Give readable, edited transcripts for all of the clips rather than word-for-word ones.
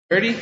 30.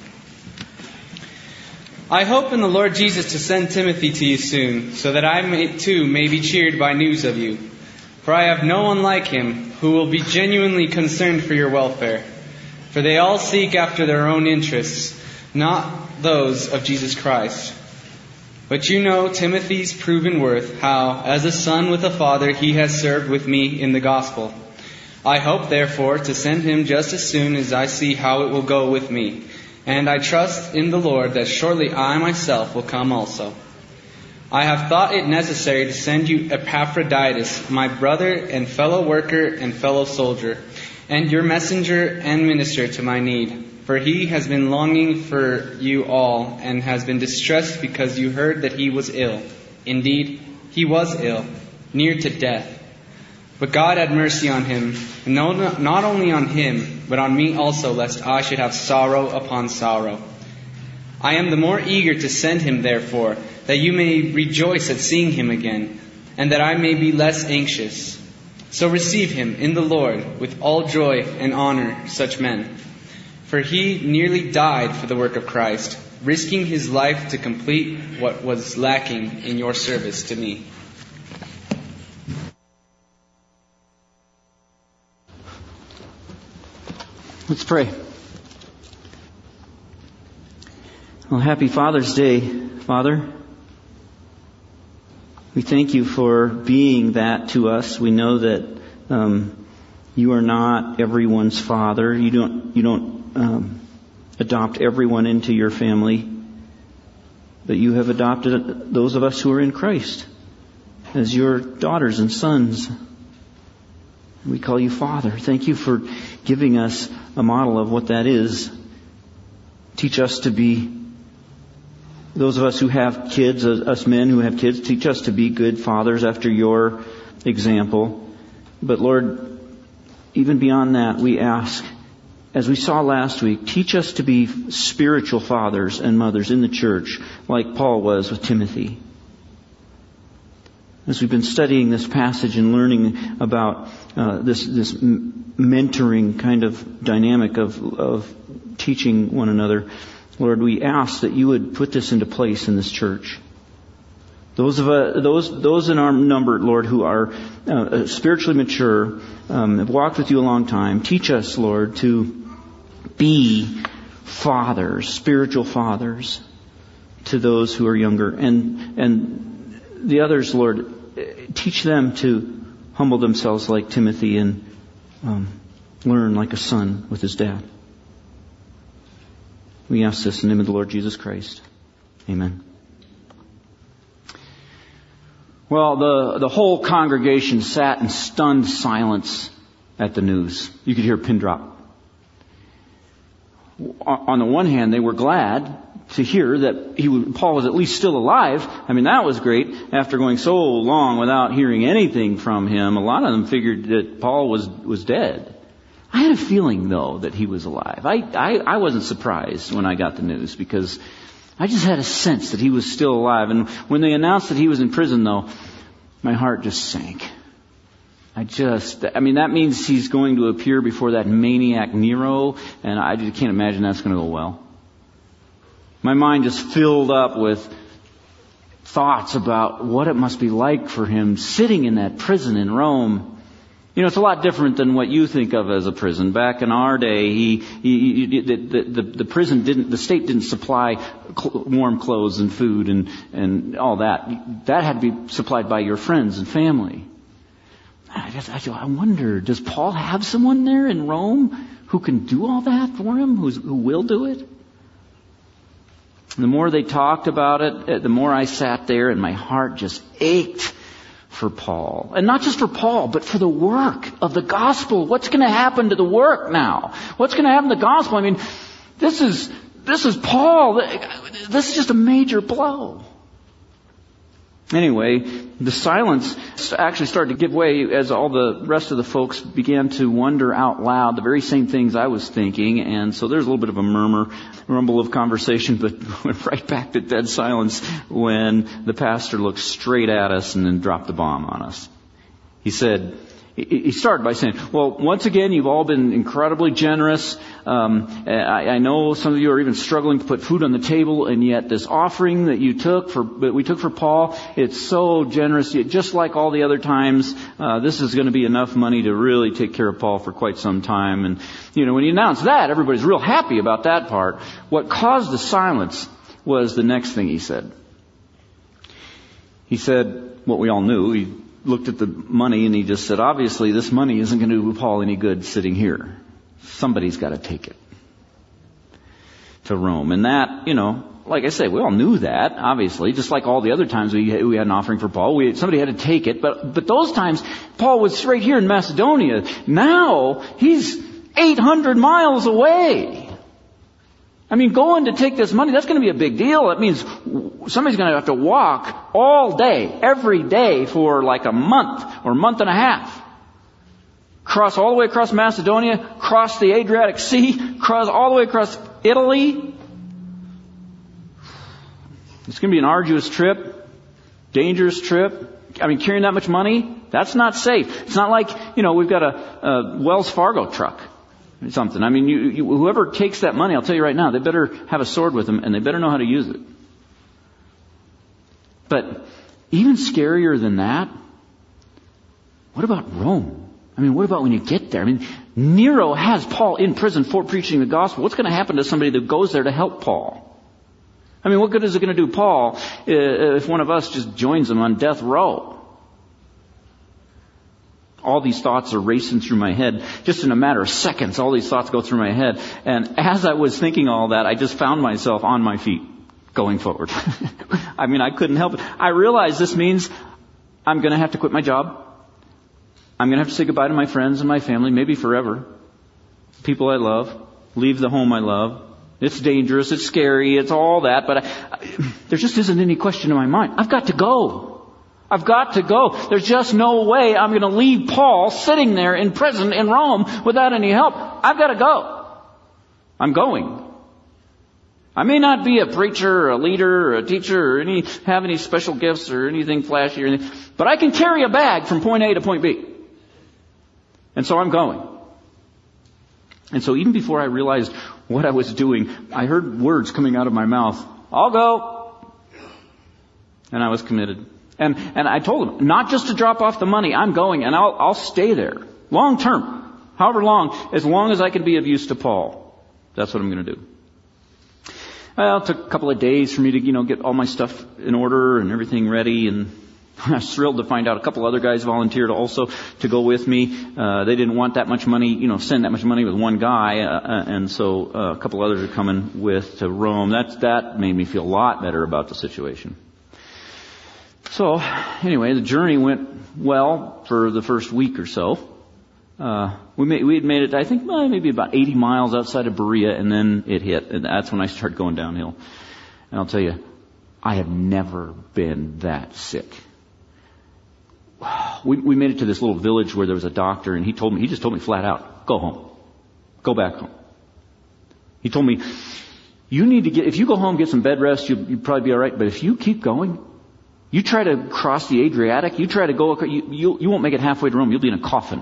I hope in the Lord Jesus to send Timothy to you soon, so that I too may be cheered by news of you. For I have no one like him who will be genuinely concerned for your welfare. For they all seek after their own interests, not those of Jesus Christ. But you know Timothy's proven worth, how, as a son with a father, he has served with me in the gospel. I hope, therefore, to send him just as soon as I see how it will go with me. And I trust in the Lord that shortly I myself will come also. I have thought it necessary to send you Epaphroditus, my brother and fellow worker and fellow soldier, and your messenger and minister to my need. For he has been longing for you all, and has been distressed because you heard that he was ill. Indeed, he was ill, near to death. But God had mercy on him, and not only on him, but on me also, lest I should have sorrow upon sorrow. I am the more eager to send him, therefore, that you may rejoice at seeing him again, and that I may be less anxious. So receive him in the Lord with all joy and honor such men. For he nearly died for the work of Christ, risking his life to complete what was lacking in your service to me. Let's pray. Well, happy Father's Day, Father. We thank you for being that to us. We know that you are not everyone's father. You don't adopt everyone into your family, but you have adopted those of us who are in Christ as your daughters and sons. We call you Father. Thank you for giving us a model of what that is. Teach us to be, those of us who have kids, us men who have kids, teach us to be good fathers after your example. But Lord, even beyond that, we ask, as we saw last week, teach us to be spiritual fathers and mothers in the church, like Paul was with Timothy. As we've been studying this passage and learning about this mentoring kind of dynamic of teaching one another, Lord, we ask that you would put this into place in this church. Those in our number, Lord, who are spiritually mature, have walked with you a long time, teach us, Lord, to be fathers, spiritual fathers, to those who are younger, and the others, Lord, teach them to humble themselves like Timothy and learn like a son with his dad. We ask this in the name of the Lord Jesus Christ. Amen. Well, the whole congregation sat in stunned silence at the news. You could hear a pin drop. On the one hand, they were glad to hear that Paul was at least still alive. I mean, that was great. After going so long without hearing anything from him, a lot of them figured that Paul was dead. I had a feeling, though, that he was alive. I wasn't surprised when I got the news, because I just had a sense that he was still alive. And when they announced that he was in prison, though, my heart just sank. That means he's going to appear before that maniac Nero, and I just can't imagine that's going to go well. My mind just filled up with thoughts about what it must be like for him sitting in that prison in Rome. You know, it's a lot different than what you think of as a prison. Back in our day, the prison the state didn't supply warm clothes and food and all that. That had to be supplied by your friends and family. I wonder, does Paul have someone there in Rome who can do all that for him, who will do it? The more they talked about it, the more I sat there and my heart just ached for Paul. And not just for Paul, but for the work of the gospel. What's going to happen to the work now? What's going to happen to the gospel? I mean, this is Paul. This is just a major blow. Anyway, the silence actually started to give way as all the rest of the folks began to wonder out loud the very same things I was thinking. And so there's a little bit of a rumble of conversation, but went right back to dead silence when the pastor looked straight at us and then dropped the bomb on us. He said, He started by saying, well, once again, you've all been incredibly generous. I know some of you are even struggling to put food on the table, and yet this offering that we took for Paul, it's so generous. Just like all the other times, this is going to be enough money to really take care of Paul for quite some time. And, when he announced that, everybody's real happy about that part. What caused the silence was the next thing he said. He said what we all knew. He looked at the money and he just said, obviously this money isn't going to do Paul any good sitting here. Somebody's got to take it to Rome. And that, like I say, we all knew that, obviously, just like all the other times we had an offering for Paul. Somebody had to take it. But those times, Paul was right here in Macedonia. Now, he's 800 miles away. Going to take this money, that's going to be a big deal. That means somebody's going to have to walk all day, every day for like a month or a month and a half. Cross all the way across Macedonia, cross the Adriatic Sea, cross all the way across Italy. It's going to be an arduous trip, dangerous trip. Carrying that much money, that's not safe. It's not like, we've got a Wells Fargo truck. Something. Whoever takes that money, I'll tell you right now, they better have a sword with them and they better know how to use it. But even scarier than that, what about Rome? What about when you get there? Nero has Paul in prison for preaching the gospel. What's going to happen to somebody that goes there to help Paul? What good is it going to do Paul if one of us just joins him on death row? All these thoughts are racing through my head. Just in a matter of seconds, all these thoughts go through my head. And as I was thinking all that, I just found myself on my feet going forward. I couldn't help it. I realized this means I'm going to have to quit my job. I'm going to have to say goodbye to my friends and my family, maybe forever. People I love. Leave the home I love. It's dangerous. It's scary. It's all that. But there just isn't any question in my mind. I've got to go. I've got to go. There's just no way I'm going to leave Paul sitting there in prison in Rome without any help. I've got to go. I'm going. I may not be a preacher or a leader or a teacher or have any special gifts or anything flashy or anything, but I can carry a bag from point A to point B. And so I'm going. And so even before I realized what I was doing, I heard words coming out of my mouth. I'll go. And I was committed. And I told him, not just to drop off the money, I'm going and I'll stay there. Long term. However long, as long as I can be of use to Paul. That's what I'm going to do. Well, it took a couple of days for me to, get all my stuff in order and everything ready. And I was thrilled to find out a couple other guys volunteered also to go with me. They didn't want that much money, send that much money with one guy. And so a couple others are coming with to Rome. That made me feel a lot better about the situation. So, anyway, the journey went well for the first week or so. We had made it, I think, maybe about 80 miles outside of Berea, and then it hit, and that's when I started going downhill. And I'll tell you, I have never been that sick. We made it to this little village where there was a doctor, and he just told me flat out, go home. Go back home. He told me, if you go home, get some bed rest, you'll probably be alright, but if you keep going, you try to cross the Adriatic, you try to go, you won't make it halfway to Rome, you'll be in a coffin.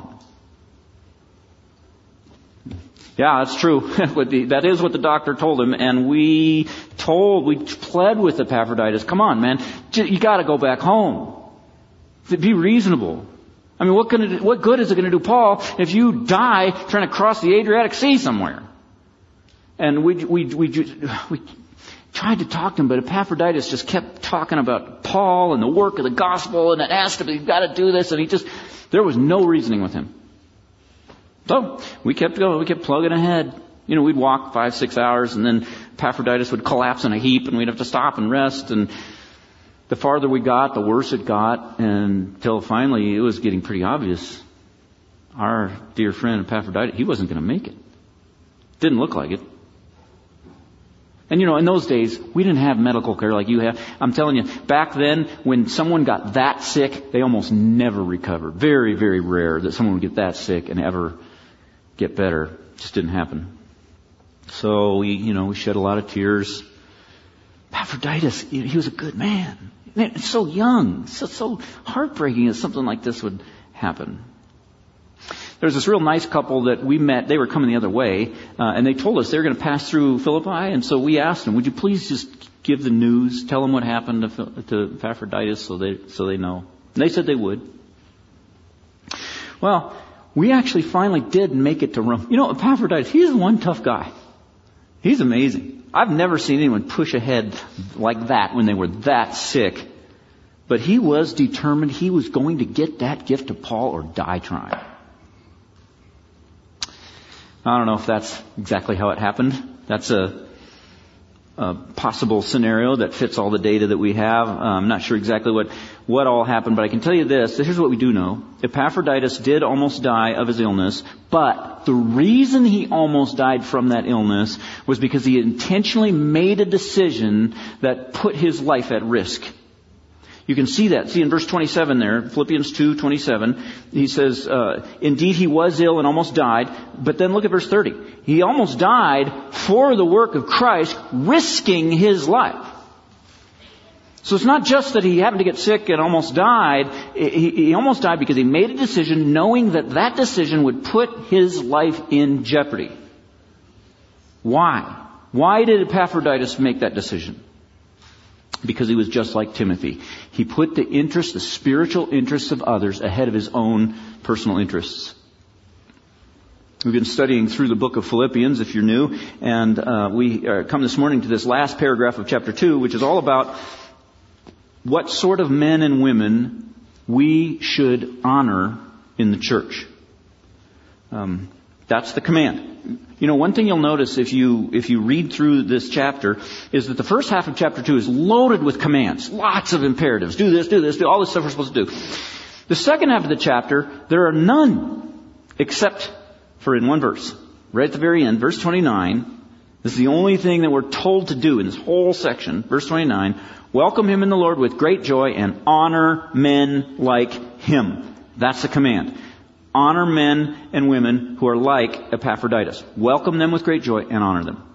Yeah, that's true. That is what the doctor told him, and we pled with Epaphroditus, come on, man, you gotta go back home. Be reasonable. What good is it going to do Paul if you die trying to cross the Adriatic Sea somewhere? And we tried to talk to him, but Epaphroditus just kept talking about Paul and the work of the gospel, and it has to be, you've got to do this, and there was no reasoning with him. So we kept going, we kept plugging ahead. We'd walk 5-6 hours, and then Epaphroditus would collapse in a heap, and we'd have to stop and rest, and the farther we got, the worse it got, until finally it was getting pretty obvious. Our dear friend Epaphroditus, he wasn't going to make it. Didn't look like it. And in those days, we didn't have medical care like you have. I'm telling you, back then, when someone got that sick, they almost never recovered. Very, very rare that someone would get that sick and ever get better. It just didn't happen. So we shed a lot of tears. Epaphroditus, he was a good man. Man, it's so young, so heartbreaking that something like this would happen. There was this real nice couple that we met. They were coming the other way, and they told us they were going to pass through Philippi. And so we asked them, would you please just give the news, tell them what happened to Epaphroditus so they know. And they said they would. Well, we actually finally did make it to Rome. You know, Epaphroditus, he's one tough guy. He's amazing. I've never seen anyone push ahead like that when they were that sick. But he was determined he was going to get that gift to Paul or die trying. I don't know if that's exactly how it happened. That's a possible scenario that fits all the data that we have. I'm not sure exactly what all happened, but I can tell you this. Here's what we do know. Epaphroditus did almost die of his illness, but the reason he almost died from that illness was because he intentionally made a decision that put his life at risk. You can see that. See in verse 27 there, Philippians 2:27, he says, indeed he was ill and almost died. But then look at verse 30. He almost died for the work of Christ, risking his life. So it's not just that he happened to get sick and almost died. He almost died because he made a decision knowing that decision would put his life in jeopardy. Why? Why did Epaphroditus make that decision? Because he was just like Timothy. He put the spiritual interests of others ahead of his own personal interests. We've been studying through the book of Philippians, if you're new, and we come this morning to this last paragraph of chapter 2, which is all about what sort of men and women we should honor in the church. That's the command. You know, one thing you'll notice if you read through this chapter is that the first half of chapter 2 is loaded with commands. Lots of imperatives. Do this, do all this stuff we're supposed to do. The second half of the chapter, there are none except for in one verse. Right at the very end, verse 29. This is the only thing that we're told to do in this whole section. Verse 29. Welcome him in the Lord with great joy and honor men like him. That's the command. Honor men and women who are like Epaphroditus. Welcome them with great joy and honor them.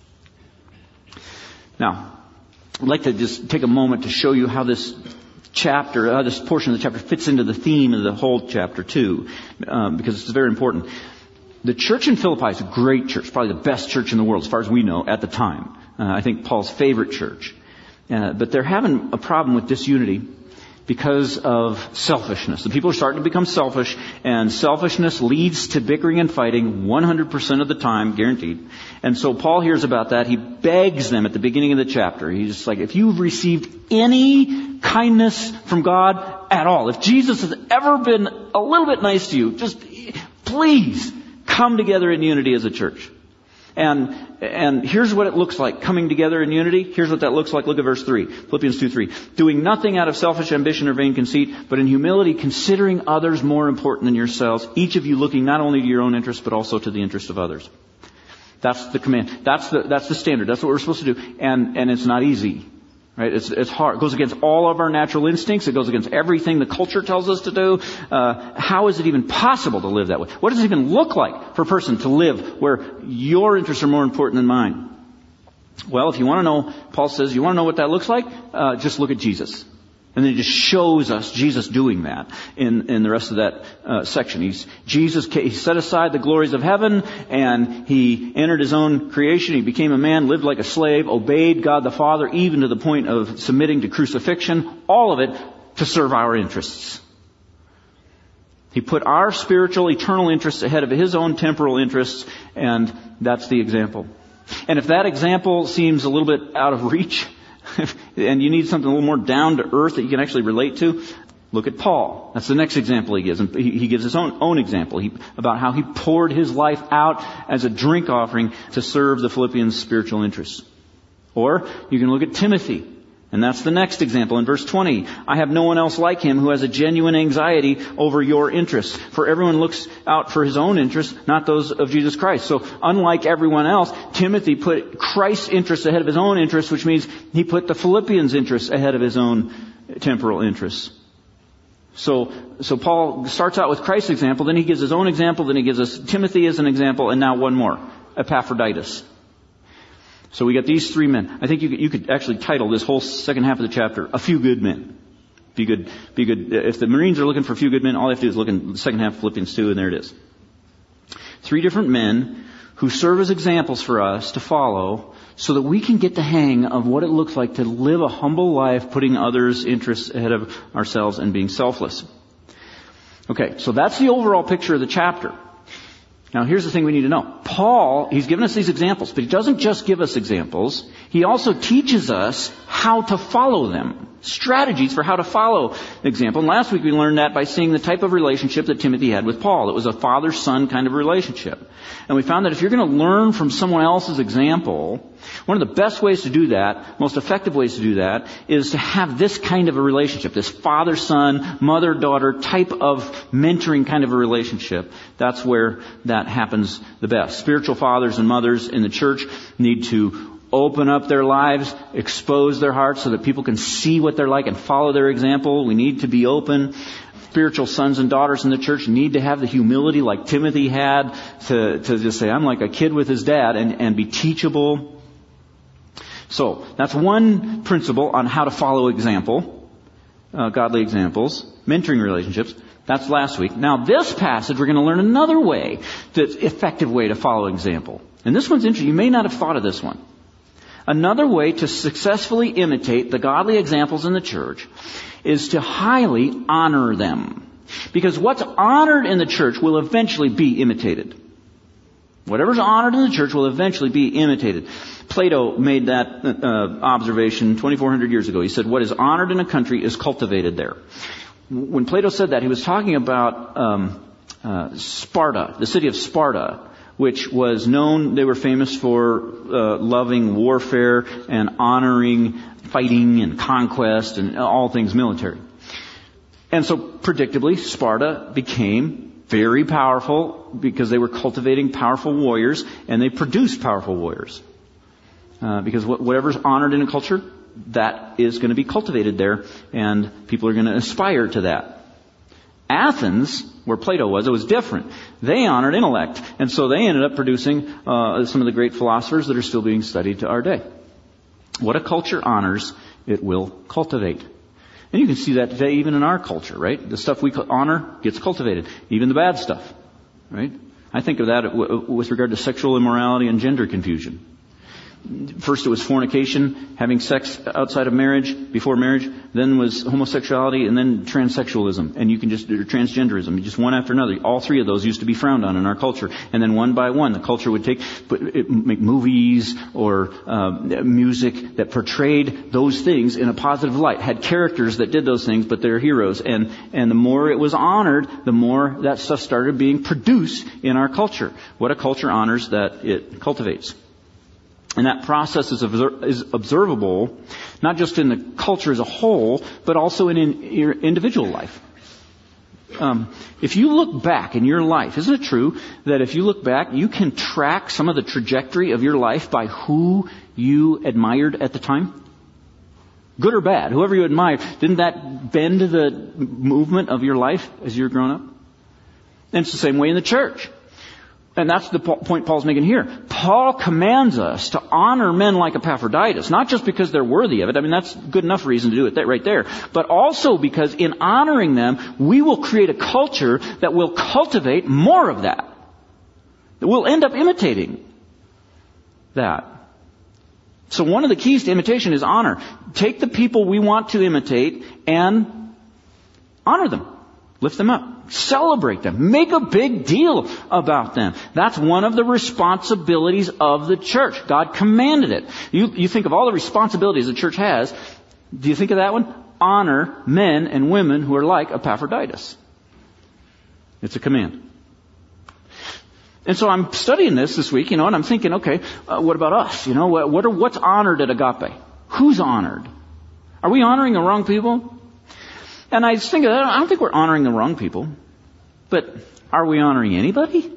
Now, I'd like to just take a moment to show you how this portion of the chapter fits into the theme of the whole chapter 2, because it's very important. The church in Philippi is a great church, probably the best church in the world as far as we know at the time. I think Paul's favorite church. But they're having a problem with disunity because of selfishness. The people are starting to become selfish, and selfishness leads to bickering and fighting 100% of the time, guaranteed. And so Paul hears about that. He begs them at the beginning of the chapter. He's just like, if you've received any kindness from God at all, if Jesus has ever been a little bit nice to you, just please come together in unity as a church. And here's what it looks like, coming together in unity. Here's what that looks like. Look at verse 3. Philippians 2:3. Doing nothing out of selfish ambition or vain conceit, but in humility considering others more important than yourselves, each of you looking not only to your own interests, but also to the interest of others. That's the command. That's the standard. That's what we're supposed to do. And it's not easy. Right? It's hard. It goes against all of our natural instincts. It goes against everything the culture tells us to do. How is it even possible to live that way? What does it even look like for a person to live where your interests are more important than mine? Well, if you want to know, Paul says, you want to know what that looks like? Just look at Jesus. And then he just shows us Jesus doing that in the rest of that section. He set aside the glories of heaven, and he entered his own creation. He became a man, lived like a slave, obeyed God the Father, even to the point of submitting to crucifixion. All of it to serve our interests. He put our spiritual, eternal interests ahead of his own temporal interests, and that's the example. And if that example seems a little bit out of reach, and you need something a little more down to earth that you can actually relate to, look at Paul. That's the next example he gives. And he gives his own example about how he poured his life out as a drink offering to serve the Philippians' spiritual interests. Or you can look at Timothy. And that's the next example in verse 20. I have no one else like him who has a genuine anxiety over your interests. For everyone looks out for his own interests, not those of Jesus Christ. So unlike everyone else, Timothy put Christ's interests ahead of his own interests, which means he put the Philippians' interests ahead of his own temporal interests. So Paul starts out with Christ's example, then he gives his own example, then he gives us Timothy as an example, and now one more, Epaphroditus. So we got these three men. I think you could actually title this whole second half of the chapter, A Few Good Men. Be good. If the Marines are looking for a few good men, all they have to do is look in the second half of Philippians 2, and there it is. 3 different men who serve as examples for us to follow so that we can get the hang of what it looks like to live a humble life, putting others' interests ahead of ourselves and being selfless. Okay, so that's the overall picture of the chapter. Now here's the thing we need to know. Paul, he's given us these examples, but he doesn't just give us examples. He also teaches us how to follow them. Strategies for how to follow the example. And last week we learned that by seeing the type of relationship that Timothy had with Paul. It was a father-son kind of relationship. And we found that if you're going to learn from someone else's example, one of the best ways to do that, most effective ways to do that, is to have this kind of a relationship, this father-son, mother-daughter type of mentoring kind of a relationship. That's where that happens the best. Spiritual fathers and mothers in the church need to open up their lives, expose their hearts so that people can see what they're like and follow their example. We need to be open. Spiritual sons and daughters in the church need to have the humility like Timothy had to just say, I'm like a kid with his dad, and be teachable. So that's one principle on how to follow example, godly examples, mentoring relationships. That's last week. Now this passage, we're going to learn another way, the effective way to follow example. And this one's interesting. You may not have thought of this one. Another way to successfully imitate the godly examples in the church is to highly honor them. Because what's honored in the church will eventually be imitated. Whatever's honored in the church will eventually be imitated. Plato made that observation 2,400 years ago. He said, what is honored in a country is cultivated there. When Plato said that, he was talking about Sparta, the city of Sparta, which was known, they were famous for loving warfare and honoring fighting and conquest and all things military. And so, predictably, Sparta became very powerful because they were cultivating powerful warriors, and they produced powerful warriors. Because whatever's honored in a culture, that is going to be cultivated there, and people are going to aspire to that. Athens, where Plato was, it was different. They honored intellect, and so they ended up producing some of the great philosophers that are still being studied to our day. What a culture honors, it will cultivate. And you can see that today even in our culture, right? The stuff we honor gets cultivated, even the bad stuff, right? I think of that with regard to sexual immorality and gender confusion. First it was fornication, having sex outside of marriage, before marriage. Then was homosexuality, and then transsexualism. And you can just, or transgenderism, just one after another. All 3 of those used to be frowned on in our culture. And then one by one, the culture would make movies or music that portrayed those things in a positive light. Had characters that did those things, but they're heroes. And the more it was honored, the more that stuff started being produced in our culture. What a culture honors, that it cultivates. And that process is observable not just in the culture as a whole, but also in your individual life. If you look back in your life, isn't it true that if you look back, you can track some of the trajectory of your life by who you admired at the time? Good or bad, whoever you admired, didn't that bend the movement of your life as you were growing up? And it's the same way in the church. And that's the point Paul's making here. Paul commands us to honor men like Epaphroditus, not just because they're worthy of it. I mean, that's good enough reason to do it right there. But also because in honoring them, we will create a culture that will cultivate more of that. That we'll end up imitating that. So one of the keys to imitation is honor. Take the people we want to imitate and honor them. Lift them up. Celebrate them. Make a big deal about them. That's one of the responsibilities of the church. God commanded it. You think of all the responsibilities the church has. Do you think of that one? Honor men and women who are like Epaphroditus. It's a command. And so I'm studying this week, and I'm thinking, okay, what about us? What's honored at Agape? Who's honored? Are we honoring the wrong people? And I just think of that. I don't think we're honoring the wrong people. But are we honoring anybody?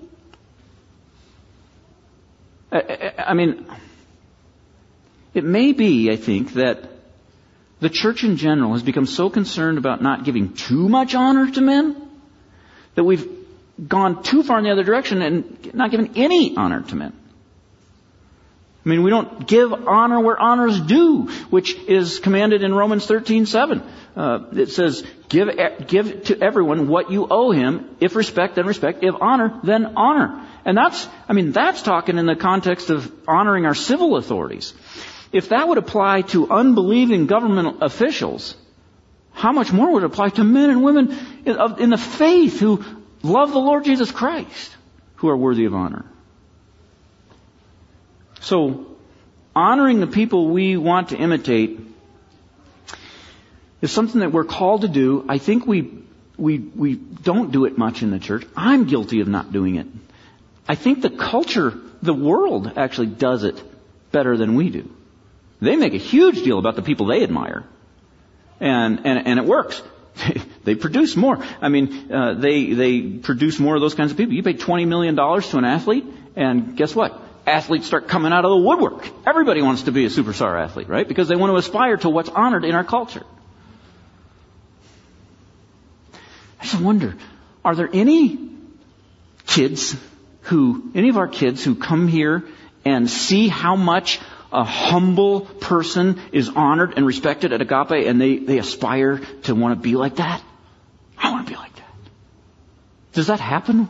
I mean, it may be, I think, that the church in general has become so concerned about not giving too much honor to men that we've gone too far in the other direction and not given any honor to men. I mean, we don't give honor where honor is due, which is commanded in Romans 13:7. It says, give to everyone what you owe him. If respect, then respect. If honor, then honor. And that's talking in the context of honoring our civil authorities. If that would apply to unbelieving government officials, how much more would it apply to men and women in the faith who love the Lord Jesus Christ, who are worthy of honor? So, honoring the people we want to imitate is something that we're called to do. I think we don't do it much in the church. I'm guilty of not doing it. I think the culture, the world actually does it better than we do. They make a huge deal about the people they admire. And it works. They produce more. I mean, they produce more of those kinds of people. You pay $20 million to an athlete, and guess what? Athletes start coming out of the woodwork. Everybody wants to be a superstar athlete, right? Because they want to aspire to what's honored in our culture. I just wonder, are there any of our kids who come here and see how much a humble person is honored and respected at Agape, and they aspire to want to be like that? I want to be like that. Does that happen?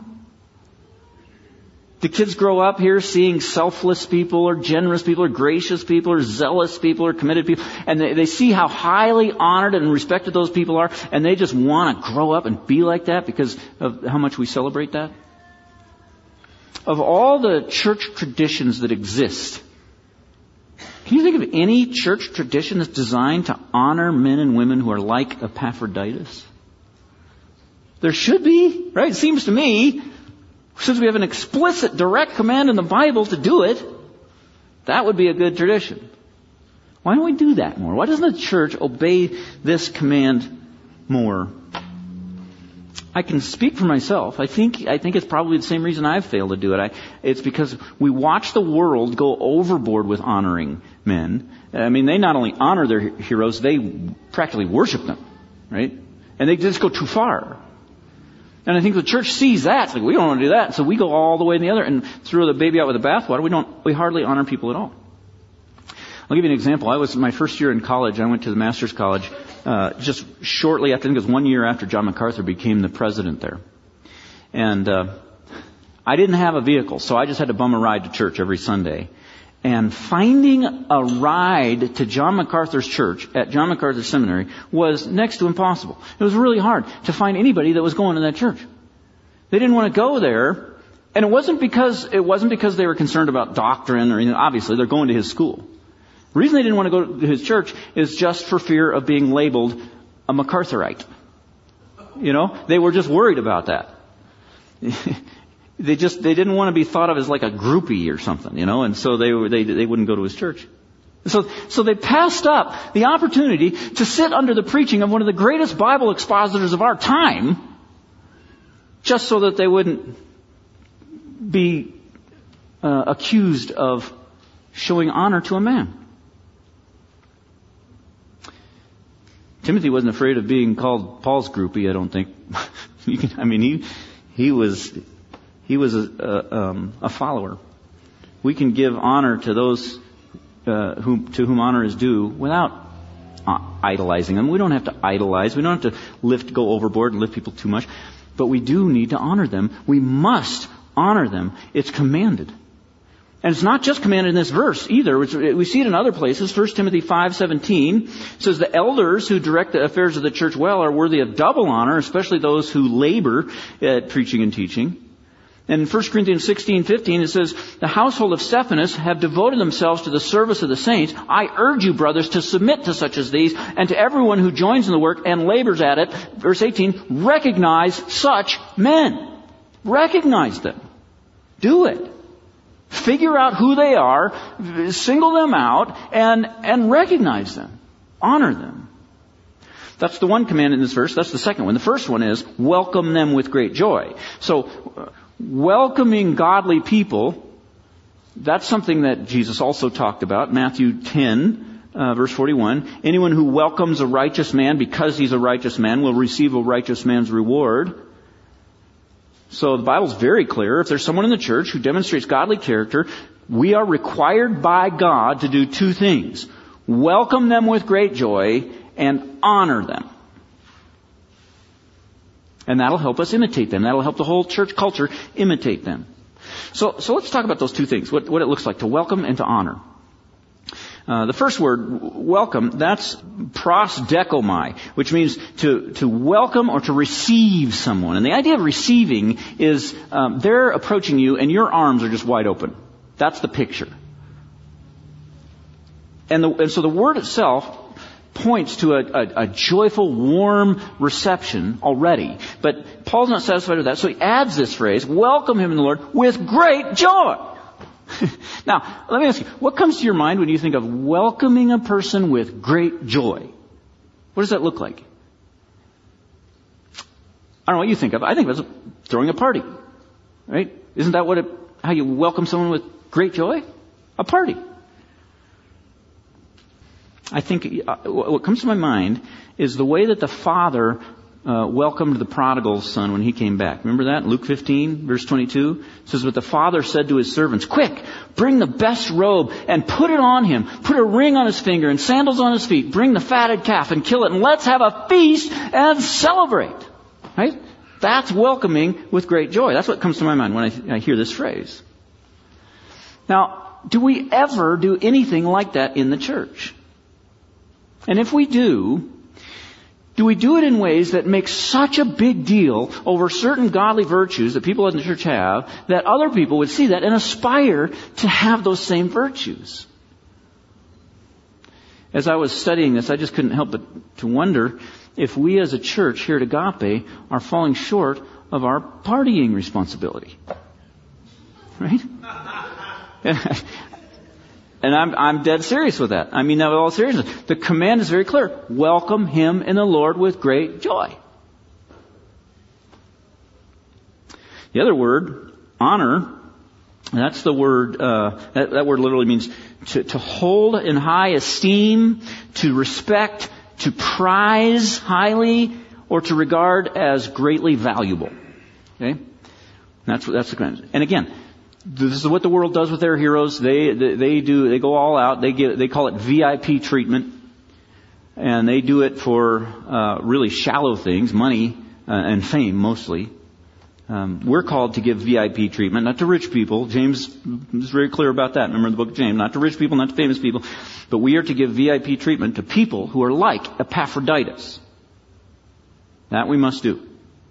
The kids grow up here seeing selfless people or generous people or gracious people or zealous people or committed people, and they see how highly honored and respected those people are, and they just want to grow up and be like that because of how much we celebrate that. Of all the church traditions that exist, can you think of any church tradition that's designed to honor men and women who are like Epaphroditus? There should be, right? It seems to me, since we have an explicit, direct command in the Bible to do it, that would be a good tradition. Why don't we do that more? Why doesn't the church obey this command more? I can speak for myself. I think it's probably the same reason I've failed to do it. It's because we watch the world go overboard with honoring men. I mean, they not only honor their heroes, they practically worship them, right? And they just go too far. And I think the church sees that. It's like, we don't want to do that. So we go all the way in the other and throw the baby out with the bathwater. We hardly honor people at all. I'll give you an example. I was in my first year in college. I went to the master's college, just shortly after, I think it was 1 year after John MacArthur became the president there. And, I didn't have a vehicle, so I just had to bum a ride to church every Sunday. And finding a ride to John MacArthur's church at John MacArthur Seminary was next to impossible. It was really hard to find anybody that was going to that church. They didn't want to go there, and it wasn't because they were concerned about doctrine or anything. Obviously, they're going to his school. The reason they didn't want to go to his church is just for fear of being labeled a MacArthurite. You know, they were just worried about that. They didn't want to be thought of as like a groupie or something, you know, and so they wouldn't go to his church. So they passed up the opportunity to sit under the preaching of one of the greatest Bible expositors of our time, just so that they wouldn't be accused of showing honor to a man. Timothy wasn't afraid of being called Paul's groupie, I don't think. He was a follower. We can give honor to those to whom honor is due without idolizing them. We don't have to idolize. We don't have to go overboard and lift people too much. But we do need to honor them. We must honor them. It's commanded. And it's not just commanded in this verse either. We see it in other places. 1 Timothy 5:17 says, the elders who direct the affairs of the church well are worthy of double honor, especially those who labor at preaching and teaching. And in 1 Corinthians 16:15 it says, the household of Stephanas have devoted themselves to the service of the saints. I urge you, brothers, to submit to such as these, and to everyone who joins in the work and labors at it. Verse 18, recognize such men. Recognize them. Do it. Figure out who they are, single them out, and recognize them. Honor them. That's the one command in this verse. That's the second one. The first one is, welcome them with great joy. So, welcoming godly people, that's something that Jesus also talked about. Matthew 10, verse 41. Anyone who welcomes a righteous man because he's a righteous man will receive a righteous man's reward. So the Bible's very clear. If there's someone in the church who demonstrates godly character, we are required by God to do two things. Welcome them with great joy and honor them. And that'll help us imitate them. That'll help the whole church culture imitate them. So let's talk about those two things, what it looks like to welcome and to honor. The first word, welcome, that's prosdekomai, which means to welcome or to receive someone. And the idea of receiving is they're approaching you and your arms are just wide open. That's the picture. And so the word itself points to a joyful, warm reception already. But Paul's not satisfied with that, so he adds this phrase, welcome him in the Lord with great joy. Now, let me ask you, what comes to your mind when you think of welcoming a person with great joy? What does that look like? I don't know what you think of. I think of it as throwing a party, right? Isn't that how you welcome someone with great joy? A party. I think what comes to my mind is the way that the father welcomed the prodigal son when he came back. Remember that? Luke 15, verse 22. It says, but the father said to his servants, quick, bring the best robe and put it on him. Put a ring on his finger and sandals on his feet. Bring the fatted calf and kill it, and let's have a feast and celebrate. Right? That's welcoming with great joy. That's what comes to my mind when I hear this phrase. Now, do we ever do anything like that in the church? And if we do we do it in ways that make such a big deal over certain godly virtues that people in the church have that other people would see that and aspire to have those same virtues? As I was studying this, I just couldn't help but to wonder if we as a church here at Agape are falling short of our partying responsibility. Right? And I'm dead serious with that. I mean that with all seriousness. The command is very clear. Welcome him in the Lord with great joy. The other word, honor, that's the word, that word literally means to hold in high esteem, to respect, to prize highly, or to regard as greatly valuable. Okay? That's the command. And again, this is what the world does with their heroes. They go all out. They call it VIP treatment. And they do it for, really shallow things, money, and fame mostly. We're called to give VIP treatment, not to rich people. James is very clear about that. Remember the book of James, not to rich people, not to famous people. But we are to give VIP treatment to people who are like Epaphroditus. That we must do.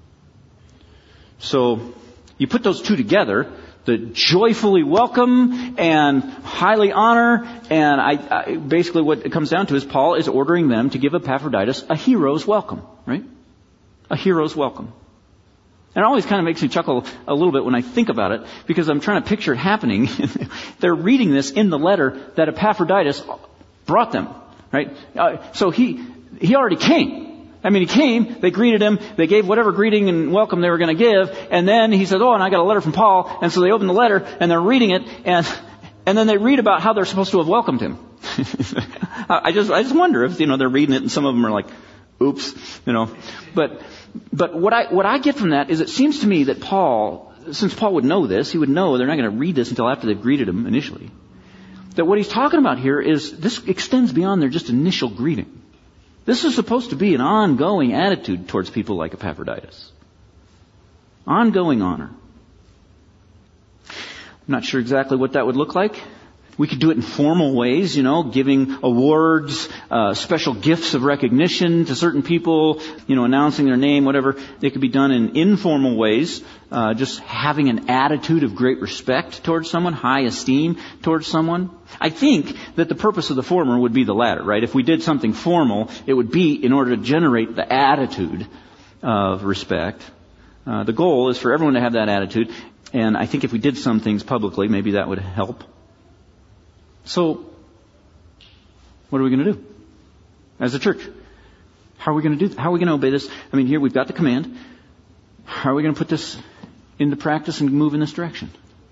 So, you put those two together, the joyfully welcome and highly honor, and I basically what it comes down to is Paul is ordering them to give Epaphroditus a hero's welcome, right? A hero's welcome. And it always kind of makes me chuckle a little bit when I think about it, because I'm trying to picture it happening. They're reading this in the letter that Epaphroditus brought them, right? So he already came. I mean, he came, they greeted him, they gave whatever greeting and welcome they were going to give, and then he said, oh, and I got a letter from Paul, and so they open the letter, and they're reading it, and then they read about how they're supposed to have welcomed him. I just wonder if, they're reading it, and some of them are like, oops, But what I get from that is it seems to me that Paul, since Paul would know this, he would know they're not going to read this until after they've greeted him initially. That what he's talking about here is, this extends beyond their just initial greeting. This is supposed to be an ongoing attitude towards people like Epaphroditus. Ongoing honor. I'm not sure exactly what that would look like. We could do it in formal ways, giving awards, special gifts of recognition to certain people, announcing their name, whatever. They could be done in informal ways, just having an attitude of great respect towards someone, high esteem towards someone. I think that the purpose of the former would be the latter, right? If we did something formal, it would be in order to generate the attitude of respect. The goal is for everyone to have that attitude, and I think if we did some things publicly, maybe that would help. So, what are we going to do as a church? How are we going to do? How are we going to obey this? I mean, here we've got the command. How are we going to put this into practice and move in this direction?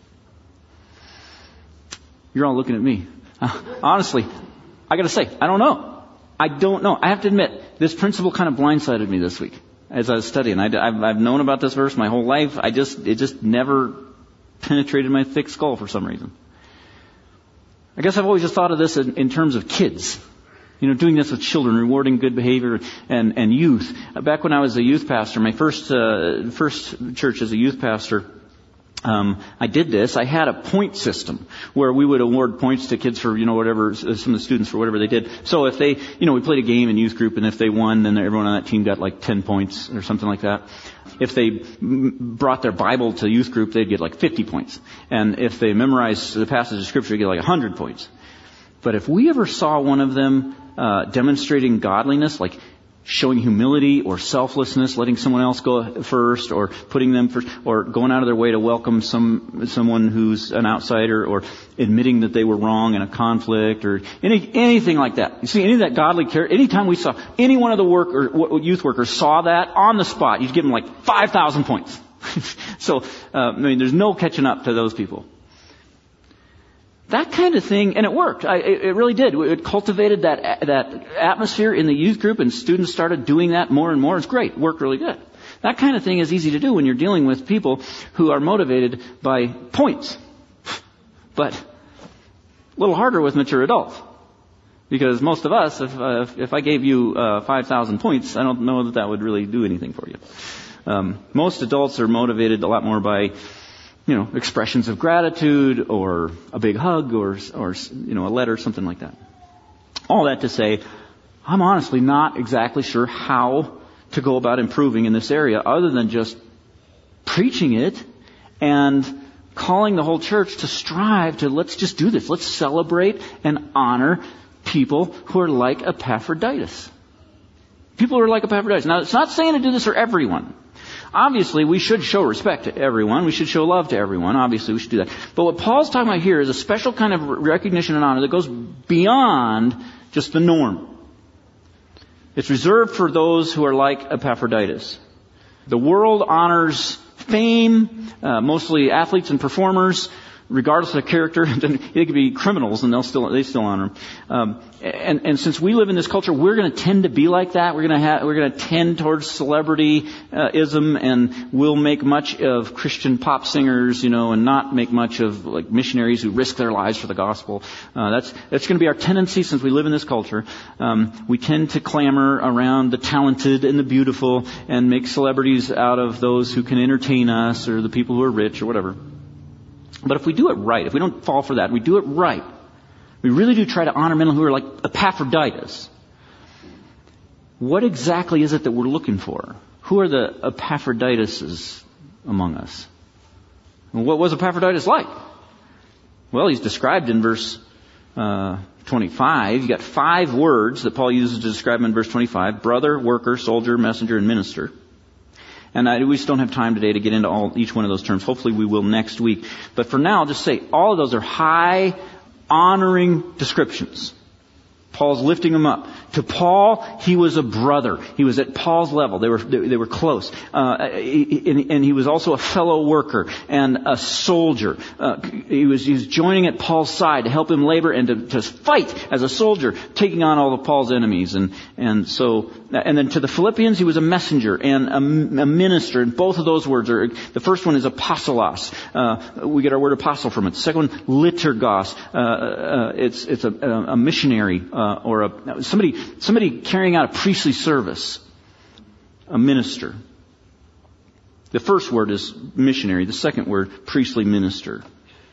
You're all looking at me. Honestly, I got to say, I don't know. I don't know. I have to admit, this principle kind of blindsided me this week as I was studying. I've known about this verse my whole life. It just never penetrated my thick skull for some reason. I guess I've always just thought of this in terms of kids. Doing this with children, rewarding good behavior and youth. Back when I was a youth pastor, my first church as a youth pastor, I did this. I had a point system where we would award points to kids for, whatever, some of the students for whatever they did. So if they, we played a game in youth group, and if they won, then everyone on that team got like 10 points or something like that. If they brought their Bible to youth group, they'd get like 50 points. And if they memorized the passage of Scripture, they'd get like 100 points. But if we ever saw one of them demonstrating godliness, like showing humility or selflessness, letting someone else go first, or putting them first, or going out of their way to welcome someone who's an outsider, or admitting that they were wrong in a conflict, or anything like that. You see, any of that godly character, anytime we saw any one of the youth workers saw that on the spot, you'd give them like 5,000 points. So, there's no catching up to those people. That kind of thing, and it worked. It really did. It cultivated that atmosphere in the youth group, and students started doing that more and more. It's great. It worked really good. That kind of thing is easy to do when you're dealing with people who are motivated by points. But a little harder with mature adults. Because most of us, if I gave you 5,000 points, I don't know that would really do anything for you. Most adults are motivated a lot more by expressions of gratitude, or a big hug, or a letter, something like that. All that to say, I'm honestly not exactly sure how to go about improving in this area other than just preaching it and calling the whole church to strive to, let's just do this. Let's celebrate and honor people who are like Epaphroditus. People who are like Epaphroditus. Now, it's not saying to do this for everyone. Obviously, we should show respect to everyone. We should show love to everyone. Obviously, we should do that. But what Paul's talking about here is a special kind of recognition and honor that goes beyond just the norm. It's reserved for those who are like Epaphroditus. The world honors fame, mostly athletes and performers, regardless of character. They could be criminals, and they still honor them. And since we live in this culture, we're going to tend to be like that. We're going to tend towards celebrityism, and we'll make much of Christian pop singers, and not make much of like missionaries who risk their lives for the gospel. That's going to be our tendency since we live in this culture. We tend to clamor around the talented and the beautiful, and make celebrities out of those who can entertain us, or the people who are rich, or whatever. But if we do it right, if we don't fall for that, we do it right, we really do try to honor men who are like Epaphroditus. What exactly is it that we're looking for? Who are the Epaphroditus among us? And what was Epaphroditus like? Well, he's described in verse 25. You got 5 words that Paul uses to describe him in verse 25. Brother, worker, soldier, messenger, and minister. And we just don't have time today to get into each one of those terms. Hopefully we will next week. But for now, I'll just say all of those are high, honoring descriptions. Paul's lifting them up. To Paul, he was a brother. He was at Paul's level. They were close. And he was also a fellow worker and a soldier. He was joining at Paul's side to help him labor and to fight as a soldier, taking on all of Paul's enemies. And then to the Philippians, he was a messenger and a minister. And both of those words the first one is apostolos. We get our word apostle from it. The second one, liturgos. It's a missionary, or somebody carrying out a priestly service, a minister. The first word is missionary. The second word, priestly minister.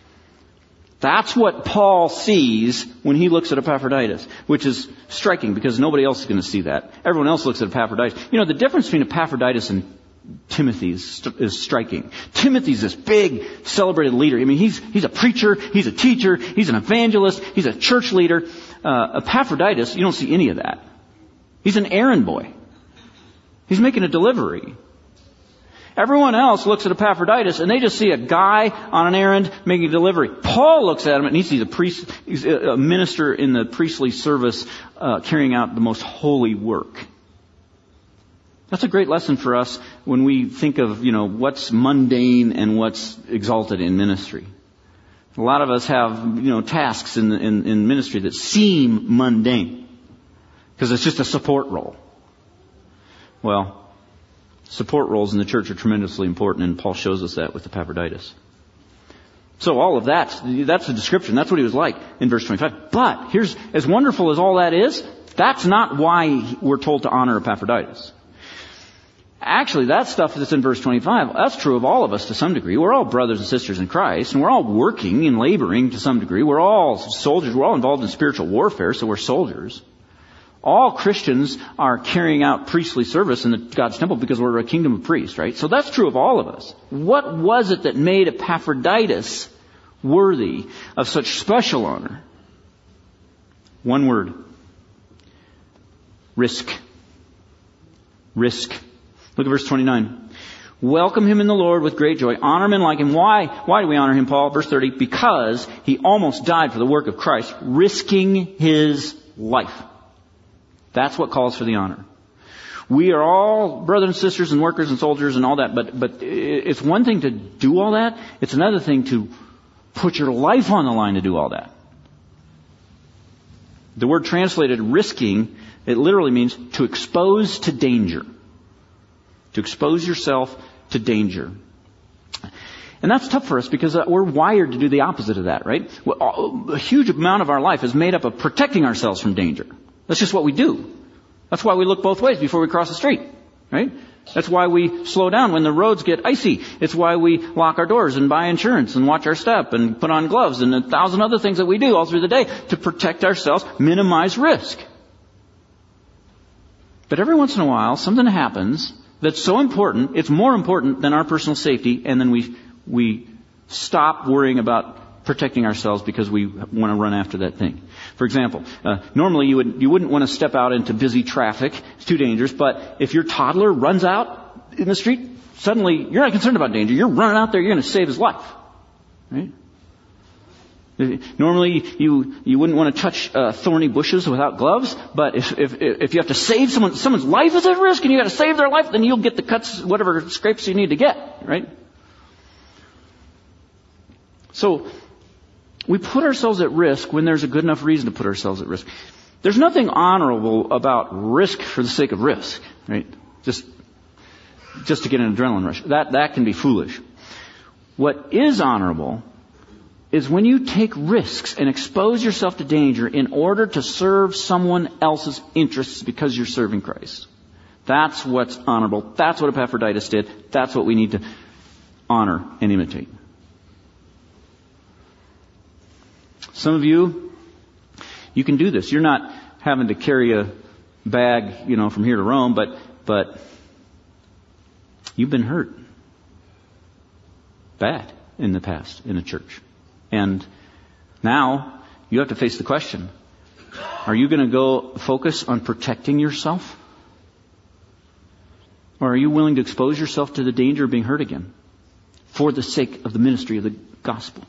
That's what Paul sees when he looks at Epaphroditus, which is striking because nobody else is going to see that. Everyone else looks at Epaphroditus. The difference between Epaphroditus and Timothy is striking. Timothy's this big, celebrated leader. He's a preacher, he's a teacher, he's an evangelist, he's a church leader. Epaphroditus, you don't see any of that. He's an errand boy. He's making a delivery. Everyone else looks at Epaphroditus and they just see a guy on an errand making a delivery. Paul looks at him and he sees he's a minister in the priestly service, carrying out the most holy work. That's a great lesson for us when we think of, what's mundane and what's exalted in ministry. A lot of us have, tasks in ministry that seem mundane because it's just a support role. Well, support roles in the church are tremendously important, and Paul shows us that with Epaphroditus. So all of that's the description. That's what he was like in verse 25. But here's, as wonderful as all that is, that's not why we're told to honor Epaphroditus. Actually, that stuff that's in verse 25, that's true of all of us to some degree. We're all brothers and sisters in Christ, and we're all working and laboring to some degree. We're all soldiers. We're all involved in spiritual warfare, so we're soldiers. All Christians are carrying out priestly service in God's temple because we're a kingdom of priests, right? So that's true of all of us. What was it that made Epaphroditus worthy of such special honor? One word. Risk. Risk. Look at verse 29. Welcome him in the Lord with great joy. Honor him and like him. Why? Why do we honor him, Paul? Verse 30. Because he almost died for the work of Christ, risking his life. That's what calls for the honor. We are all brothers and sisters and workers and soldiers and all that, but it's one thing to do all that. It's another thing to put your life on the line to do all that. The word translated risking, it literally means to expose to danger. To expose yourself to danger. And that's tough for us because we're wired to do the opposite of that, right? A huge amount of our life is made up of protecting ourselves from danger. That's just what we do. That's why we look both ways before we cross the street, right? That's why we slow down when the roads get icy. It's why we lock our doors and buy insurance and watch our step and put on gloves and 1,000 other things that we do all through the day to protect ourselves, minimize risk. But every once in a while, something happens that's so important, it's more important than our personal safety, and then we stop worrying about protecting ourselves because we want to run after that thing. For example, normally you wouldn't want to step out into busy traffic. It's too dangerous. But if your toddler runs out in the street, suddenly you're not concerned about danger. You're running out there. You're going to save his life, right? Normally you wouldn't want to touch thorny bushes without gloves. But if you have to save someone's life is at risk and you got to save their life, then you'll get the cuts, whatever scrapes you need to get, right? So we put ourselves at risk when there's a good enough reason to put ourselves at risk. There's nothing honorable about risk for the sake of risk, right? Just to get an adrenaline rush. That can be foolish. What is honorable is when you take risks and expose yourself to danger in order to serve someone else's interests because you're serving Christ. That's what's honorable. That's what Epaphroditus did. That's what we need to honor and imitate. Some of you can do this. You're not having to carry a bag, from here to Rome, but you've been hurt bad in the past in the church. And now you have to face the question, are you going to go focus on protecting yourself? Or are you willing to expose yourself to the danger of being hurt again for the sake of the ministry of the gospel?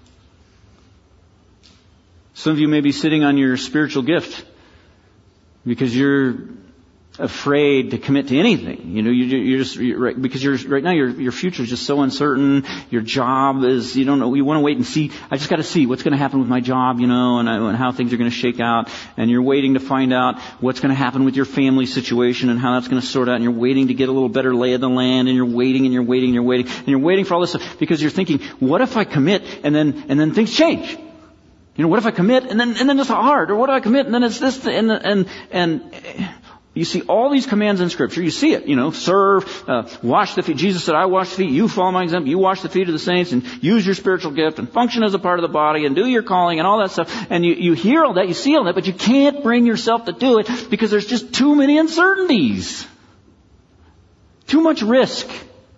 Some of you may be sitting on your spiritual gift because you're afraid to commit to anything. Because right now your future is just so uncertain. Your job is, you don't know, you want to wait and see. I just got to see what's going to happen with my job, and how things are going to shake out. And you're waiting to find out what's going to happen with your family situation and how that's going to sort out. And you're waiting to get a little better lay of the land. And you're waiting and you're waiting and you're waiting and you're waiting for all this stuff because you're thinking, what if I commit and then things change? What if I commit and then it's hard? Or what if I commit and then it's this and you see all these commands in Scripture. You see it, serve, wash the feet. Jesus said, I wash the feet. You follow my example. You wash the feet of the saints and use your spiritual gift and function as a part of the body and do your calling and all that stuff. And you hear all that, you see all that, but you can't bring yourself to do it because there's just too many uncertainties. Too much risk.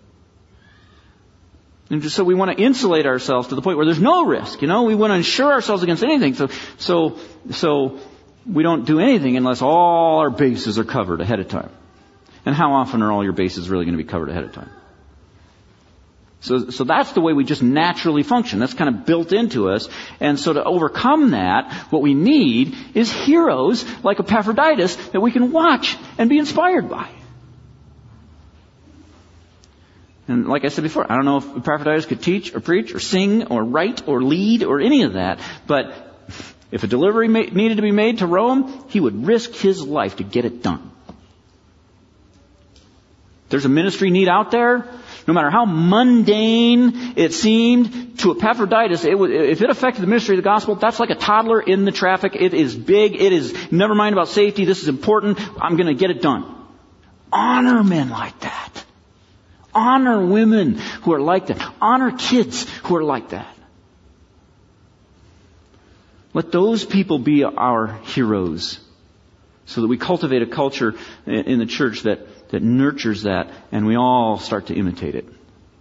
And so we want to insulate ourselves to the point where there's no risk. We want to insure ourselves against anything. So we don't do anything unless all our bases are covered ahead of time. And how often are all your bases really going to be covered ahead of time? So that's the way we just naturally function. That's kind of built into us. And so to overcome that, what we need is heroes like Epaphroditus that we can watch and be inspired by. And like I said before, I don't know if Epaphroditus could teach or preach or sing or write or lead or any of that. But if a delivery needed to be made to Rome, he would risk his life to get it done. There's a ministry need out there. No matter how mundane it seemed to Epaphroditus, if it affected the ministry of the gospel, that's like a toddler in the traffic. It is big. It is, never mind about safety. This is important. I'm going to get it done. Honor men like that. Honor women who are like that. Honor kids who are like that. Let those people be our heroes so that we cultivate a culture in the church that nurtures that, and we all start to imitate it.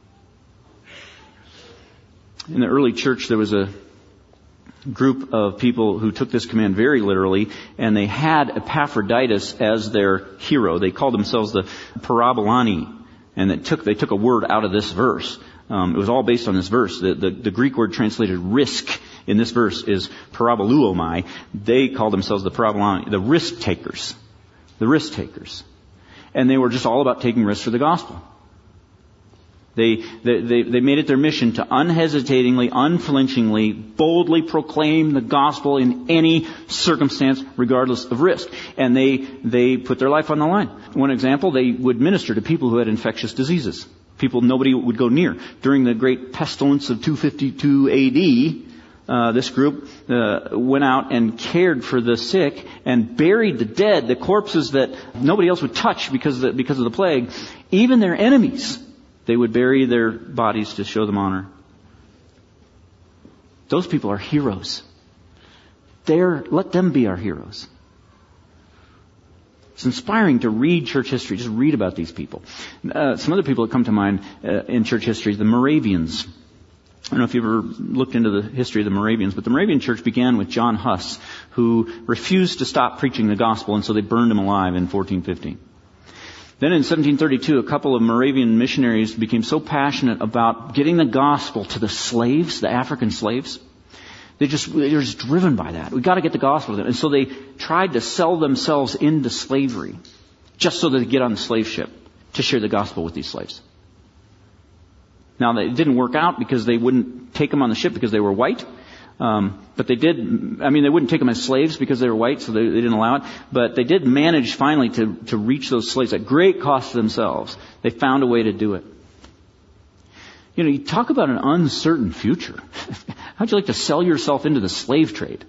In the early church, there was a group of people who took this command very literally, and they had Epaphroditus as their hero. They called themselves the Parabolani, and they took a word out of this verse. It was all based on this verse. The Greek word translated risk in this verse is paraboluomai. They called themselves the Parabolani, the risk takers. The risk takers. And they were just all about taking risks for the gospel. They made it their mission to unhesitatingly, unflinchingly, boldly proclaim the gospel in any circumstance, regardless of risk. And they put their life on the line. One example, they would minister to people who had infectious diseases. People nobody would go near. During the great pestilence of 252 AD, this group went out and cared for the sick and buried the dead, the corpses that nobody else would touch because of the plague. Even their enemies, they would bury their bodies to show them honor. Those people are heroes. Let them be our heroes. It's inspiring to read church history. Just read about these people. Some other people that come to mind in church history, the Moravians. I don't know if you've ever looked into the history of the Moravians, but the Moravian church began with John Huss, who refused to stop preaching the gospel, and so they burned him alive in 1415. Then in 1732, a couple of Moravian missionaries became so passionate about getting the gospel to the slaves, the African slaves. They're just driven by that. We've got to get the gospel to them. And so they tried to sell themselves into slavery just so that they get on the slave ship to share the gospel with these slaves. Now, it didn't work out because they wouldn't take them on the ship because they were white. But they wouldn't take them as slaves because they were white, so they didn't allow it. But they did manage finally to reach those slaves at great cost to themselves. They found a way to do it. You know, you talk about an uncertain future. How'd you like to sell yourself into the slave trade?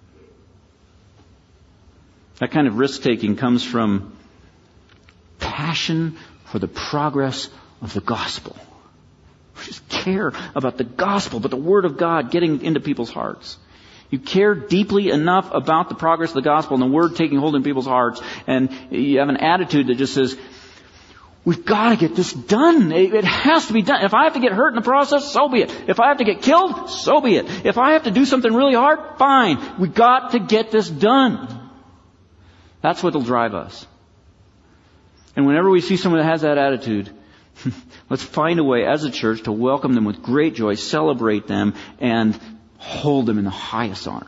That kind of risk-taking comes from passion for the progress of the gospel. We just care about the gospel, but the Word of God getting into people's hearts. You care deeply enough about the progress of the gospel and the Word taking hold in people's hearts, and you have an attitude that just says, we've got to get this done. It has to be done. If I have to get hurt in the process, so be it. If I have to get killed, so be it. If I have to do something really hard, fine. We've got to get this done. That's what will drive us. And whenever we see someone that has that attitude, let's find a way as a church to welcome them with great joy, celebrate them, and hold them in the highest honor.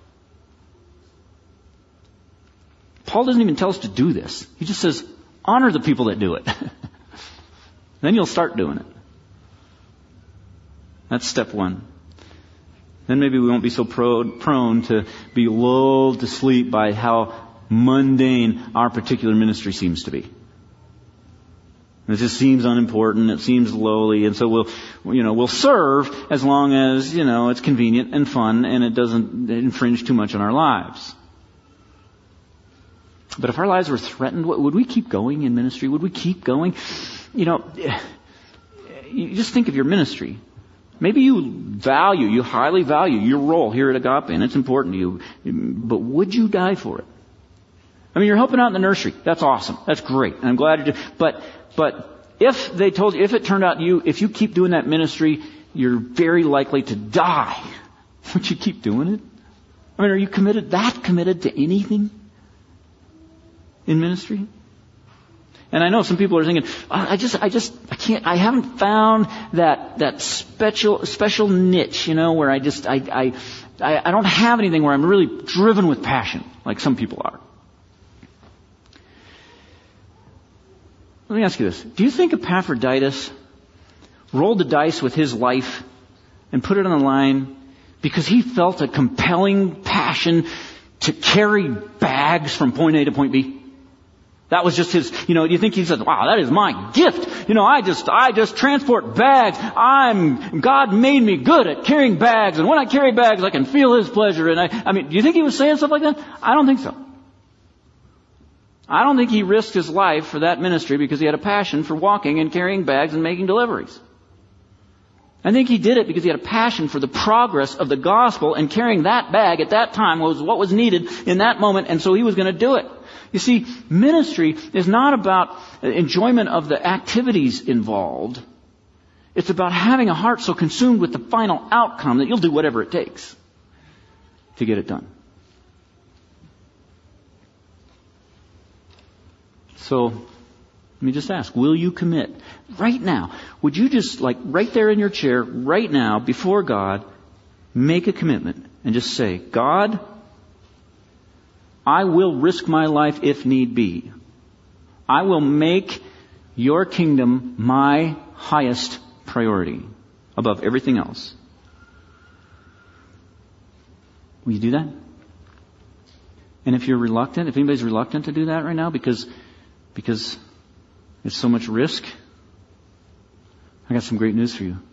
Paul doesn't even tell us to do this. He just says, honor the people that do it. Then you'll start doing it. That's step one. Then maybe we won't be so prone to be lulled to sleep by how mundane our particular ministry seems to be. It just seems unimportant. It seems lowly, and so we'll serve as long as it's convenient and fun, and it doesn't infringe too much on our lives. But if our lives were threatened, would we keep going in ministry? Would we keep going? You just think of your ministry. Maybe you highly value your role here at Agape, and it's important to you. But would you die for it? I mean, you're helping out in the nursery. That's awesome. That's great. And I'm glad you do. But if they told you, if it turned out if you keep doing that ministry, you're very likely to die. Would you keep doing it? I mean, are you that committed to anything in ministry? And I know some people are thinking, I can't, I haven't found that special niche, where I don't have anything where I'm really driven with passion, like some people are. Let me ask you this. Do you think Epaphroditus rolled the dice with his life and put it on the line because he felt a compelling passion to carry bags from point A to point B? That was just his, do you think he said, wow, that is my gift. I just transport bags. God made me good at carrying bags. And when I carry bags, I can feel His pleasure. And do you think he was saying stuff like that? I don't think so. I don't think he risked his life for that ministry because he had a passion for walking and carrying bags and making deliveries. I think he did it because he had a passion for the progress of the gospel, and carrying that bag at that time was what was needed in that moment, and so he was going to do it. You see, ministry is not about enjoyment of the activities involved. It's about having a heart so consumed with the final outcome that you'll do whatever it takes to get it done. So, let me just ask, will you commit right now? Would you just, like right there in your chair, right now, before God, make a commitment and just say, God, I will risk my life if need be. I will make your kingdom my highest priority above everything else. Will you do that? And if you're reluctant, if anybody's reluctant to do that right now because it's so much risk, I got some great news for you.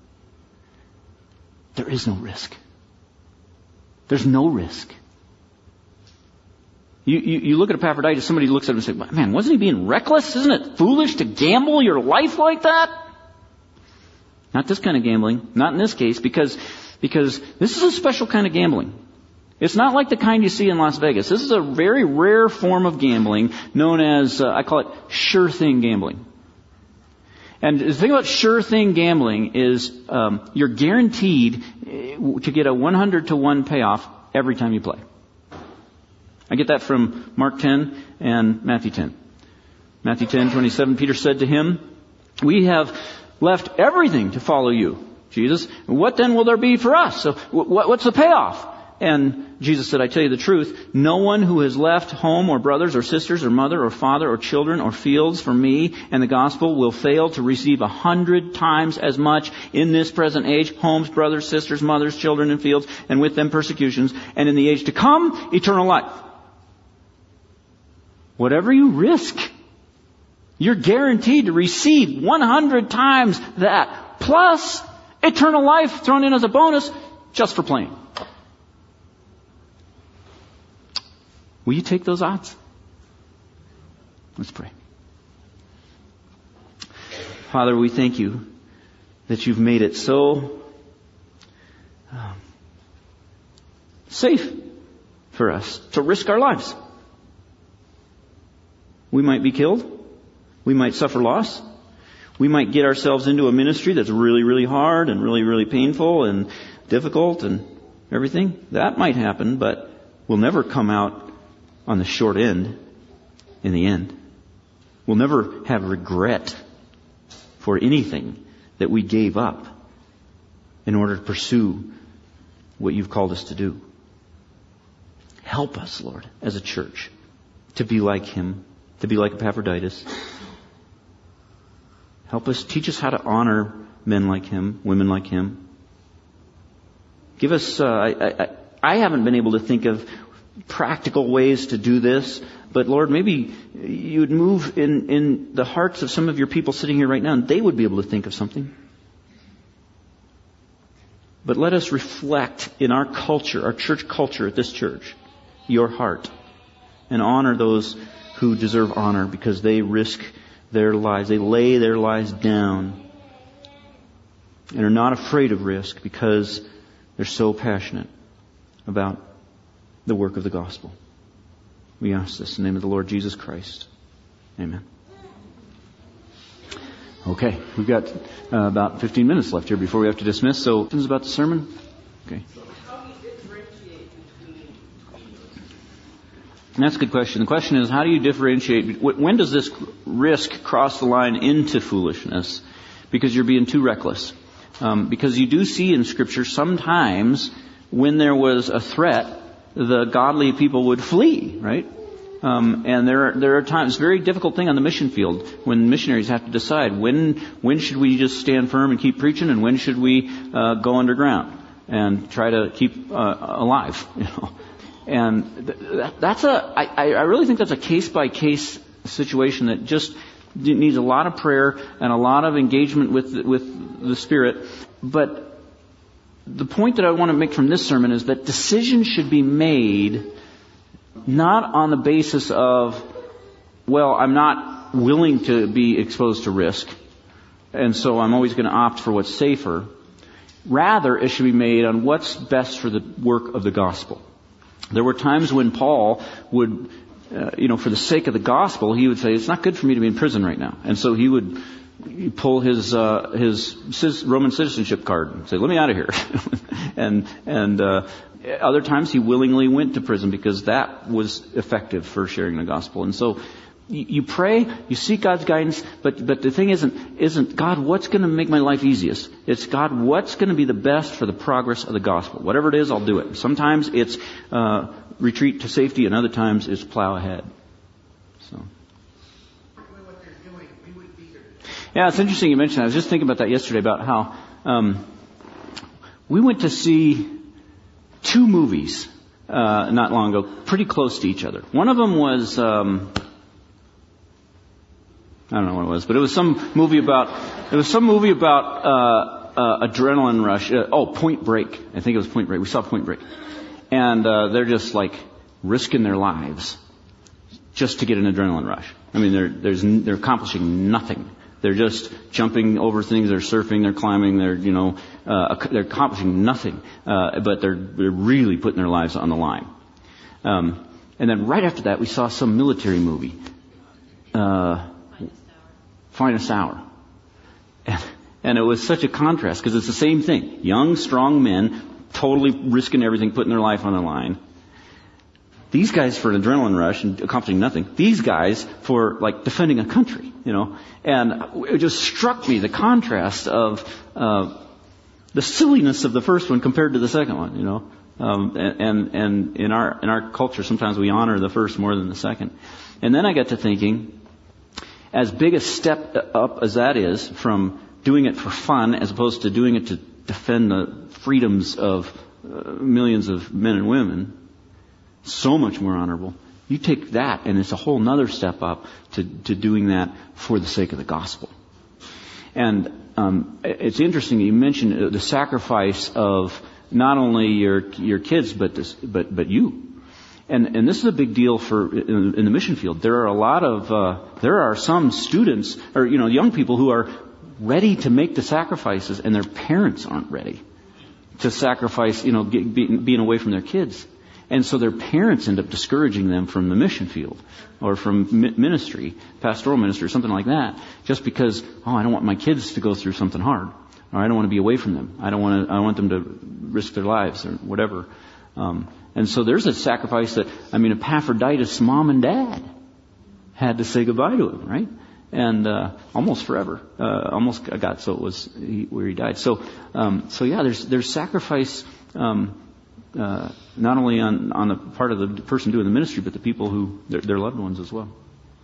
There is no risk. There's no risk. You look at Epaphroditus, somebody looks at him and says, man, wasn't he being reckless? Isn't it foolish to gamble your life like that? Not this kind of gambling. Not in this case, because this is a special kind of gambling. It's not like the kind you see in Las Vegas. This is a very rare form of gambling known as, I call it sure thing gambling. And the thing about sure thing gambling is you're guaranteed to get a 100-to-1 payoff every time you play. I get that from Mark 10 and Matthew 10. Matthew 10:27, Peter said to him, we have left everything to follow you, Jesus. What then will there be for us? So what's the payoff? And Jesus said, I tell you the truth, no one who has left home or brothers or sisters or mother or father or children or fields for me and the gospel will fail to receive 100 times as much in this present age, homes, brothers, sisters, mothers, children, and fields, and with them persecutions, and in the age to come, eternal life. Whatever you risk, you're guaranteed to receive 100 times that, plus eternal life thrown in as a bonus just for playing. Will you take those odds? Let's pray. Father, we thank you that you've made it so safe for us to risk our lives. We might be killed. We might suffer loss. We might get ourselves into a ministry that's really, really hard and really, really painful and difficult and everything. That might happen, but we'll never come out on the short end in the end. We'll never have regret for anything that we gave up in order to pursue what you've called us to do. Help us, Lord, as a church, to be like him, to be like Epaphroditus. Help us, teach us how to honor men like him, women like him. Give us, I haven't been able to think of practical ways to do this, but Lord, maybe you would move in the hearts of some of your people sitting here right now, and they would be able to think of something. But let us reflect in our culture, our church culture at this church, your heart, and honor those who deserve honor because they risk their lives. They lay their lives down and are not afraid of risk because they're so passionate about the work of the gospel. We ask this in the name of the Lord Jesus Christ. Amen. Okay, we've got about 15 minutes left here before we have to dismiss. So, questions about the sermon? Okay. And that's a good question. The question is, how do you differentiate? When does this risk cross the line into foolishness? Because you're being too reckless. Because you do see in Scripture sometimes when there was a threat, the godly people would flee, right? And there are times, very difficult thing on the mission field when missionaries have to decide when should we just stand firm and keep preaching, and when should we go underground and try to keep alive, you know. And I really think that's a case-by-case situation that just needs a lot of prayer and a lot of engagement with the Spirit. But the point that I want to make from this sermon is that decisions should be made not on the basis of well, I'm not willing to be exposed to risk, and so I'm always going to opt for what's safer. Rather, it should be made on what's best for the work of the gospel. There were times when Paul would, for the sake of the gospel, he would say, it's not good for me to be in prison right now. And so he would pull his Roman citizenship card and say, let me out of here. and other times he willingly went to prison because that was effective for sharing the gospel. And so you pray, you seek God's guidance, but the thing isn't God, what's going to make my life easiest? It's God, what's going to be the best for the progress of the gospel? Whatever it is, I'll do it. Sometimes it's retreat to safety, and other times it's plow ahead. So. Yeah, it's interesting you mentioned that. I was just thinking about that yesterday, about how we went to see 2 movies not long ago, pretty close to each other. One of them was I don't know what it was, but it was some movie about adrenaline rush. Point Break. I think it was Point Break. We saw Point Break, and they're just like risking their lives just to get an adrenaline rush. I mean, they're accomplishing nothing. They're just jumping over things. They're surfing. They're climbing. They're accomplishing nothing. But they're really putting their lives on the line. And then right after that, we saw some military movie. Finest Hour. And it was such a contrast because it's the same thing. Young, strong men, totally risking everything, putting their life on the line. These guys for an adrenaline rush and accomplishing nothing. These guys for defending a country, And it just struck me the contrast of the silliness of the first one compared to the second one, And in our culture, sometimes we honor the first more than the second. And then I got to thinking, as big a step up as that is from doing it for fun as opposed to doing it to defend the freedoms of millions of men and women, so much more honorable. You take that and it's a whole nother step up to doing that for the sake of the gospel. And it's interesting that you mentioned the sacrifice of not only your kids but you. And this is a big deal in the mission field. There are some students or young people who are ready to make the sacrifices, and their parents aren't ready to sacrifice being away from their kids, and so their parents end up discouraging them from the mission field or from ministry, pastoral ministry, or something like that, just because I don't want my kids to go through something hard, or I don't want to be away from them. I want them to risk their lives or whatever. And so there's a sacrifice that, Epaphroditus' mom and dad had to say goodbye to him, right? And almost forever, almost got so it was where he died. So there's sacrifice not only on the part of the person doing the ministry, but the people who their loved ones as well.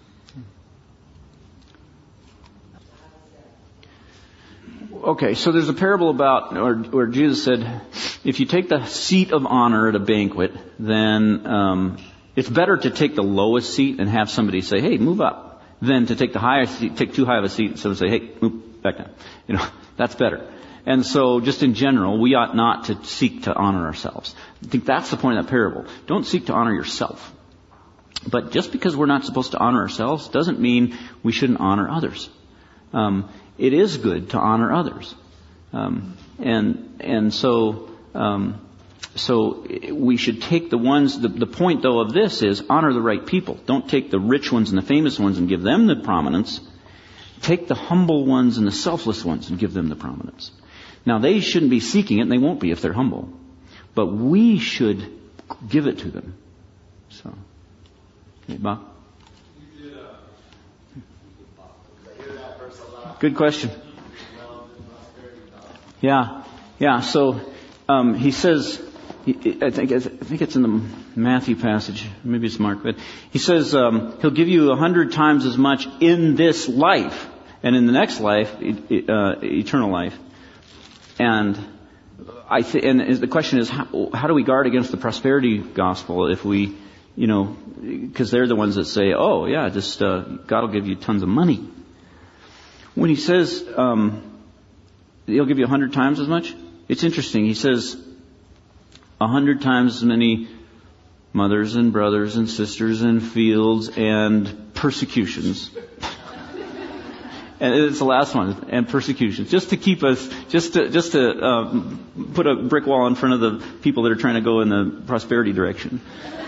Okay, so there's a parable about where Jesus said, if you take the seat of honor at a banquet, then it's better to take the lowest seat and have somebody say, hey, move up, than to take the highest seat, take too high of a seat, and someone say, hey, move back down. That's better. And so just in general, we ought not to seek to honor ourselves. I think that's the point of that parable. Don't seek to honor yourself. But just because we're not supposed to honor ourselves doesn't mean we shouldn't honor others. It is good to honor others. So we should take the ones, the point though of this is honor the right people. Don't take the rich ones and the famous ones and give them the prominence. Take the humble ones and the selfless ones and give them the prominence. Now they shouldn't be seeking it, and they won't be if they're humble. But we should give it to them. So, okay, Bob? Good question. Yeah. So he says, I think it's in the Matthew passage, maybe it's Mark, but he says he'll give you 100 times as much in this life, and in the next life, eternal life. And the question is, how do we guard against the prosperity gospel if we, because they're the ones that say, oh yeah, just God will give you tons of money. When he says he'll give you 100 times as much, it's interesting. He says 100 times as many mothers and brothers and sisters and fields and persecutions. And it's the last one, and persecutions, just to keep us, just to put a brick wall in front of the people that are trying to go in the prosperity direction.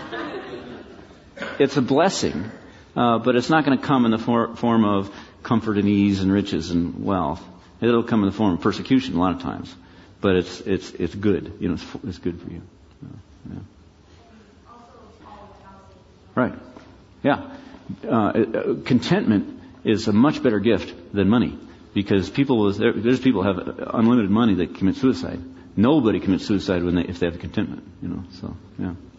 It's a blessing, but it's not going to come in the form of comfort and ease and riches and wealth. It'll come in the form of persecution a lot of times, but it's good. You know, it's good for you. Yeah. Right. Yeah. Contentment is a much better gift than money, because there's people who have unlimited money that commit suicide. Nobody commits suicide if they have contentment. You know. So yeah.